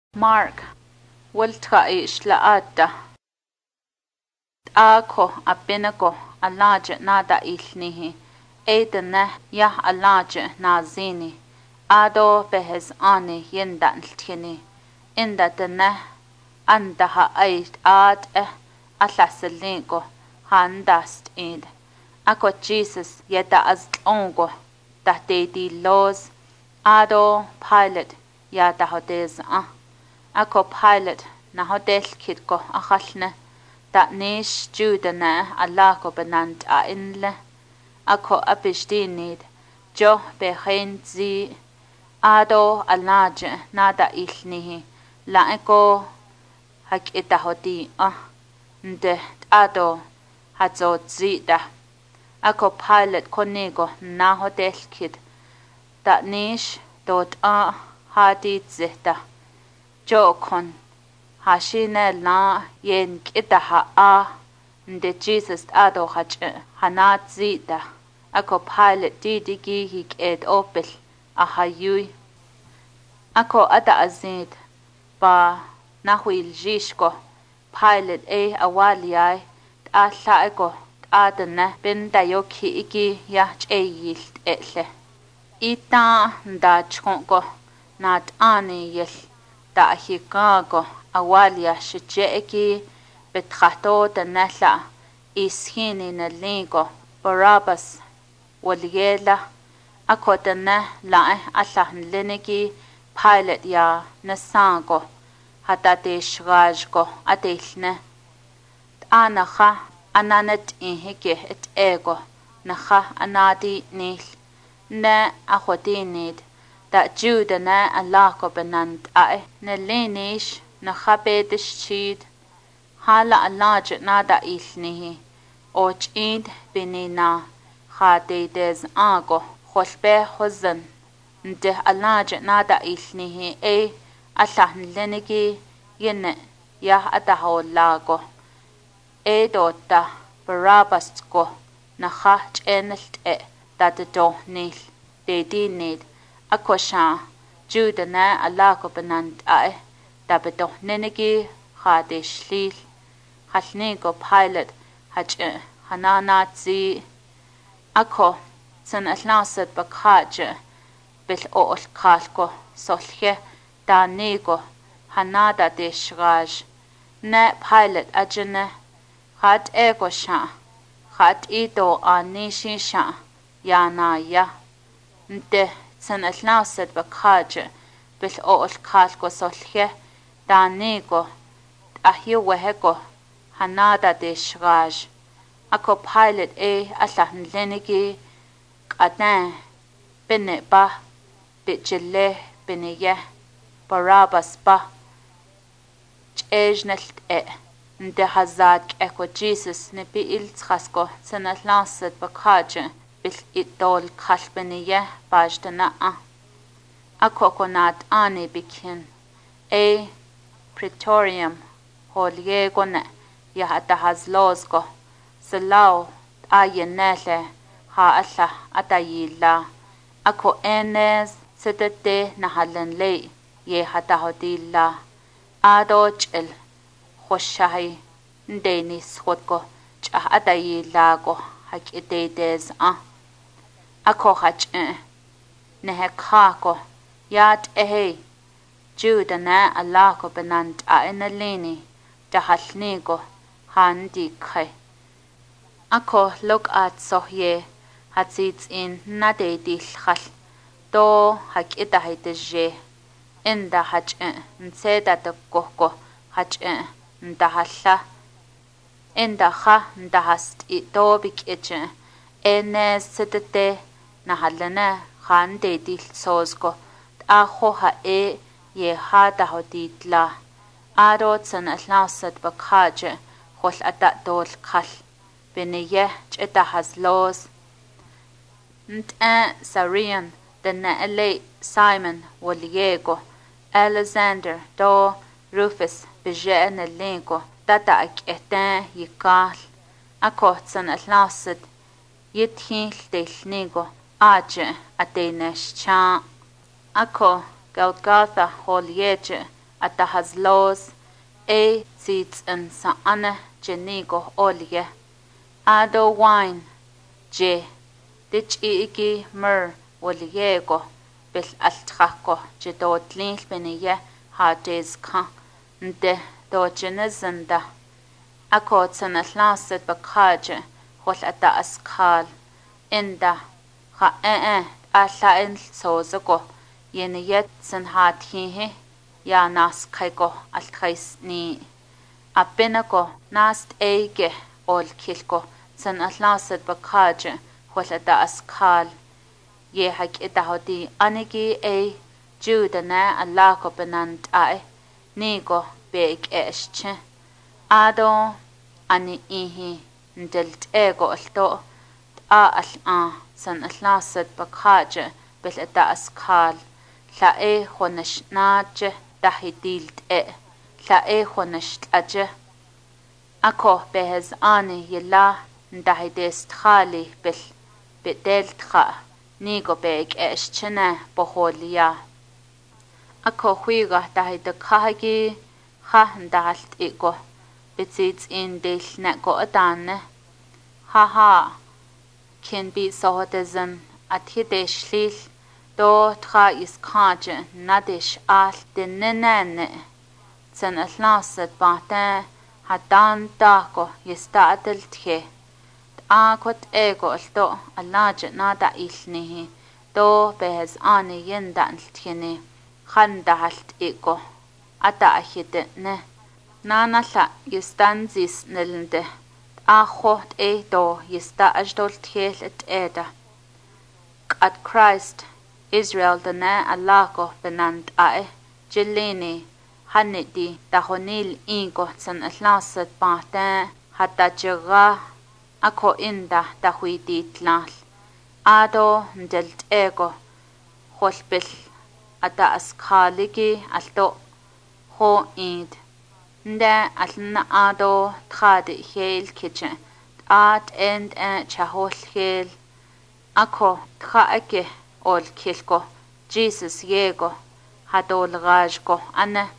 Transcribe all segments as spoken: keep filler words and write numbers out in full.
Mark Waltra ishlaata Ako apinako alaje nada ilnihi Eidene yah alaje nazini Ado behes ani yendan tini Inda dene andaha ait ad eh alaselingo handast id Ako Jesus yeda aztlongo da de di los Ado Pilate yada hodez ah Ako Pilate na hodel kitko achalne dat nish judene alako benant a inle Ako abistinid jo behin zi Ado alaje nada ilnihi la eko hak itahodi ah nde ado hazo zida Ako Pilate konigo na hodel kit dat nish dot a hadi zita Jo kon hashine la yen kitaha a nde Jesus ado hach hanat zita Ako Pilate didigi hik ed opel ahayui Ako ada azid ba nahuil jishko Pilate e awaliai t'ala eko t'adene binda yoki iki yach e yilt etle Ita nda chkonko na t'ani yel da hikago awalia shicheki betchato denela ishini neligo Barabbas waliela Ako dene lae allan linigi Pilate ya nasango hatate shrajgo adelne T'anacha ananet ihike et ego nacha anadi nil Ne achodinid dat Jude ne alako benant ae ne lenish na chabedish chid hala alaje nada ilnihi och id binina khadedez ago kholbe hozan nde alaje nada ilnihi e allan lenigi yene ya adaho lago e dota Barabbas go na khach enelt e dat do nil de dinid akosha Jude na alako benant ae da bedo nenegi khadish lil khalnigo Pilate hach hananazi ako san atlasat bakhaje bil ol khalko solhe da nego hanada de shraj ne Pilate ajene khat ego sha khat ido anishi sha yana ya nte san atlasat bakhaje bil ol khalko solhe da nego ahyo weheko hanada de shraj Ako Pilate e allan lenigi qadan bene ba bijele bene ye Barabbas ba chejnelt e nde hazak eko Jesus ne bi il tchasko sanatlasat bakhaje bil idol khalbene ye bajdana a Ako konat ani bikin e Praetorium holye gone ya hata hazlozgo Salao ayenele ha alla atayila Ako enes setete nahalan le ye hata hodila Ado chel khoshahi ndenis khotko cha atayila go hakitedez a Ako hach nehe khako yat ehe Jude na alako benant a enalini dahalnigo handi khay Ako lok at sohye hatsits in nadedil khal do hak itahiteje inda hach nseda to kohko hach ndahalla inda kha ndahast ito bikje enes setete nahallana khan dedil sozgo akho ha e ye hada hoditla Ado san atlasat bakhaje khol ata dol khal beniye cheta haslos nta Sarian dena ele Simon waliego Alexander do Rufus bijene lingo tata aketen yikal Ako san atlasat yithil delnigo aje atenesh cha Ako Golgotha holyeje atahas los e sits en sa ane jenigo olie ado wine je dich iki mer woliego bil altrako je dot link beniye hades ka nde do jenezenda akot sanatlaset bakaje hol ata askal inda ha eh alla en sozako yeniyet san hathihe ya nas kaiko altkais ni apenako nast eige ol kilko san atlaset bakaje hol ata askal ye hak idahodi anigi e judana allako benant ai nigo beg esche ado ani ihi ndelt ego alto a al a san atlaset bakaje bel ata askal la e khonesh naje dahidilt e la e khonesh aje ako behez ani yella ndahidest khali bel bedelt kha nigo beg eschene boholia ako huiga dahid khagi kha ndalt ego betsits in del nago adane ha ha can be sohotezen athidesh do tra is kaje nadish al denene san atlaset bata hadan dako yestatel the akot ego alto alaje nada ilnihi do behes ani yendan thene khanda halt ego ata ahite ne nana la yestanzis nelende akhot e do yesta ajdol thel et eda at Christ Israel dana alako benant ae jilini hanidi tahonil ingo san atlasat bata hatta jaga ako inda tahuidi tlal ado ndelt ego holbil ata askaligi alto ho id nda alna ado trade hel kitchen at and chahol hel ako traake ol kilko Jesus yego hadol rajko ana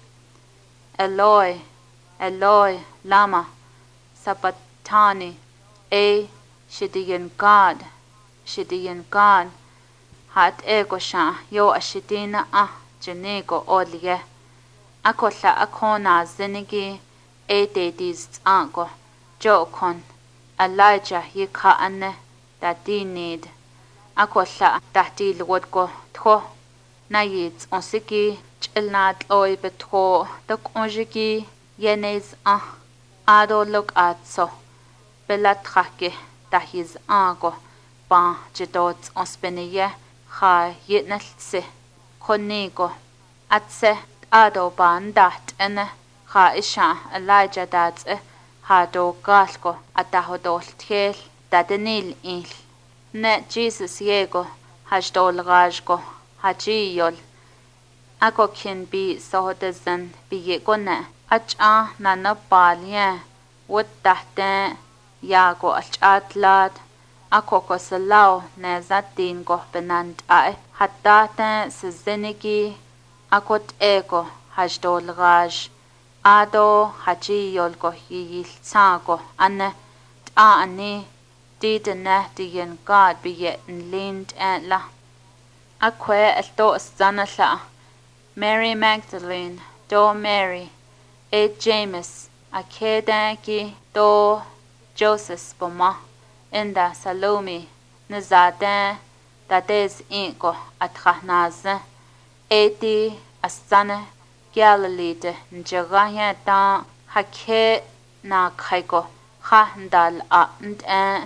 Eloi Eloi lama sabatani e shidiyan God shidiyan God hat ego sha yo ashidina a jenego olie akola akona zenigi e dedis ango jokon Elijah yika ane dadinid akola datil wodko tho nayit onsiki chelnat oy betho tok onjiki yenez a ado lok atso belatrake dahiz ango ba jedot onspeniye kha yetnalse konigo atse ado bandat ene kha isha Elijah dat hado galko atahodol thiel dadenil il ne Jesus yego hajdol rajko hajiyol ako kin bi sohodezen bi yegone acha nana palye wot tahte yago achatlat ako kosalao nezatin go benant ai hatta ta sezenigi akot ego hajdol raj ado hajiyol go yil sago ane ta ani didene diyen God bi yet lind and la akwe alto sanala Mary Magdalene do Mary e James akedaki do Joseph boma inda Salome nazada dades inko atrahnaz eti asana Galilee de njagaya ta hake na khaiko khandal a and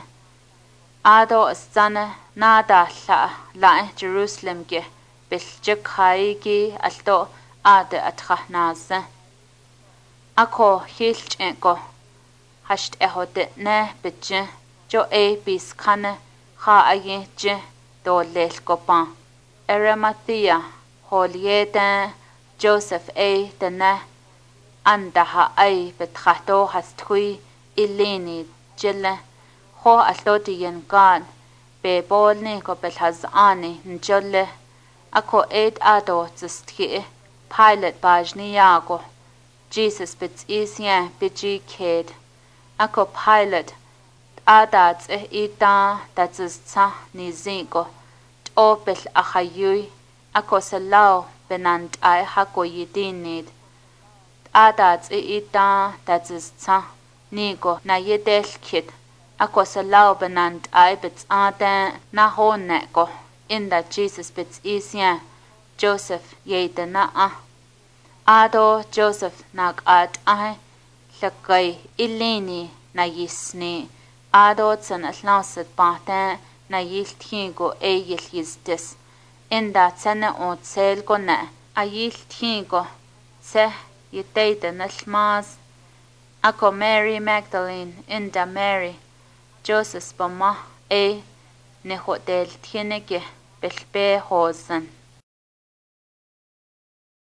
ado asana nada la la Jerusalem ge biljekai gi alto ade atrahnaz ako hilch enko hasht ehode ne bitje jo e bis khane kha aye je do lel kopan Arimathea holieta Joseph e dana anda ha ai betrato hastui ilini jelle ho altotiyen gan be bolni ko belhaz ani njole ako ed ado tstki Pilate bajniyago. Jesus bits isya biji kid. Ako Pilate adats eh ita datzista ni zingo. Opel achayui. Ako salao benant ay hako yidinid. Adats eh ita datzista nigo na yedel kid. Ako salao benant ay bits aden na honeko. Inda Jesus bits isya. Joseph yeda na ah. Ado Joseph nag at ay lakay ilini na yisni. Ado tsan atlausat bahten na yiltigo e yil yistis. Inda tsene o tsel ko na a yiltigo se yitayda nalmaz. Ako Mary Magdalene inda Mary. Joseph bama e nehodel tiene que belbe hosan.